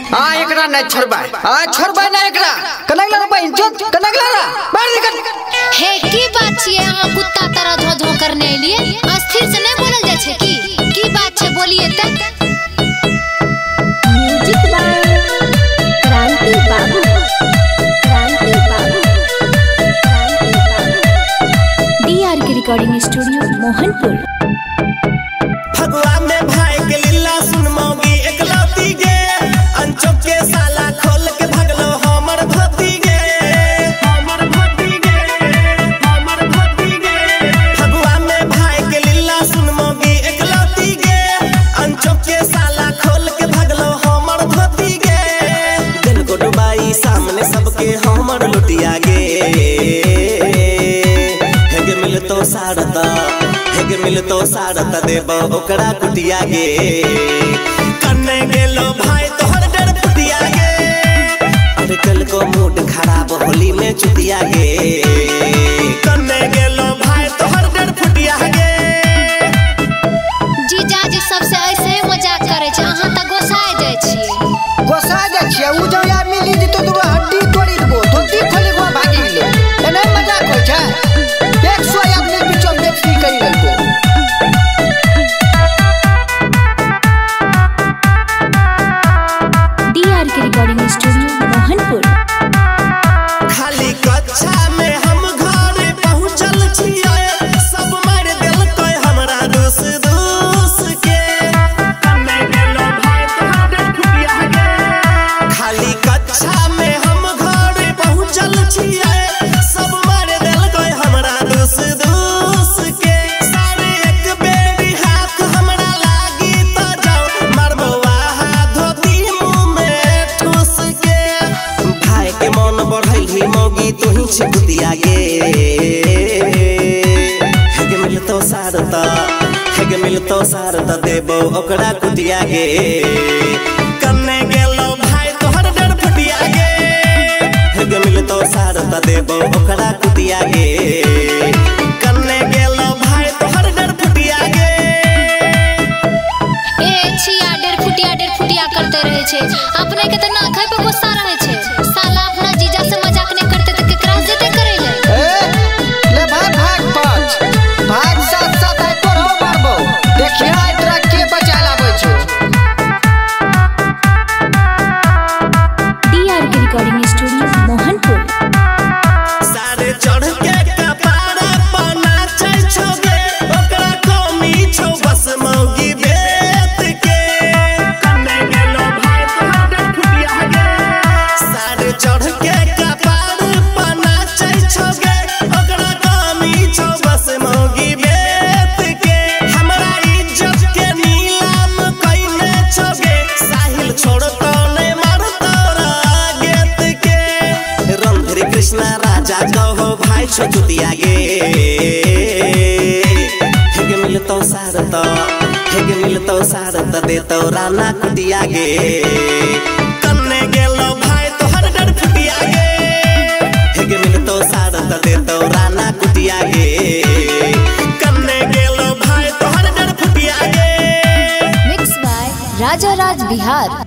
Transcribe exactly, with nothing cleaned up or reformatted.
आ एकरा न छोड़बा आ छोड़बा न एकरा कनगला रे बहन चोद कनगला रे मार दे कर हे की बात छिए अहाँ कुत्ता तरह धो धो करने लिए अस्थिर से नहीं बोलल जाय छै की की बात छै बोलिए त म्यूजिक बाय क्रांति Babu Kranti Babu Kranti Babu D R recording studio Mohanpur. भगवान में भाई के लीला सुन मौगी एकलौती गे अंचो के साला खोल के भगलो हमर भती गे हमर भती गे हमर भती गे भगवान में भाई के लीला सुन मौगी एकलौती गे अंचो के साला खोल के भगलो हमर भती गे दिल को डुबाई सामने सबके हमर लुटिया गे हेगे मिलतो सारता हेगे मिलतो सारता देबो ओकरा कुटिया गे कन्ने गेलो भाई तोहर डर फुटिया गे अरे कल को मूड खराब होली में चुतिया गे कन्ने गेलो भाई तोहर डर फुटिया गे जीजा जी सबसे ऐसे ही मजाक करे छै अहाँ त गोसाय जाय छी गोसा जा छिए उ जो या मिली जी तो तोरा हड्डी तोड़ी देबो धोती खोले को भागी गेले एना मजाक होय छै एक सौ अपने बीचो में बेइज्जती करी देलको D R R recording studio Mohanpur. खाली कक्षा में हम घर पहुंचल छिए सब मार देल कोई हमरा दोस दोस के कन्ने गेलो भाई तोहर डर फुटिया गे खाली कक्षा में हम घर पहुंचल छिए सब मार देल कोई हमरा दोस दोस के सारे एक बेरी हाथ हमरा लागी त जाओ मारबो आहा धोती मुंह में ठूस के भाई के मन बढ़ैली मौगी तोही छिकुतिया गे हेगे मिलतो सारता हेगे मिलतो सारता देबो ओकरा कुटिया गे कन्ने गेलो भाई तोहर डर फुटिया गे हेगे मिलतो सारता देबो ओकरा कुटिया गे कन्ने गेलो भाई तोहर डर फुटिया गे ए छिया डेर फुटिया डेर फुटिया करते रहे छै अपने के त ना खाय पे गुस्सा रहे छै साला अपना जीजा से मजाक नहीं करते त केकरा से देते करे ले ए ले भाग भाग पाँच भाग साथ साथ आई तोरो मारबो देखिया एकरा के बचा लाबै छौ D R R recording studio Mohanpur. सारे चढ़ के कपार पर नाचै छोगे ओकरा कमी छौ बस मौगी बेत के कन्ने गेलो भाई तोहर डर फुटिया गे सारे चढ़ के कपार पर नाचै छोगे ओकरा कमी छौ बस मौगी बेत के हमरा इज्जत के नीलाम कइने छोगे साहिल छोड़तो नै मारतो रागेत के रणधीर कृष्णा राजा कहो भाई छो चुतिया गे हेगे मिलतो सारता हेगे मिलतो सारता देतो राना कुटिया गे कन्ने गेलो भाई तोहर डर फुटिया गे हेगे मिलतो सारता देतो राना कुटिया गे कन्ने गेलो भाई तोहर डर फुटिया गे मिक्स बाय राजा राज बिहार।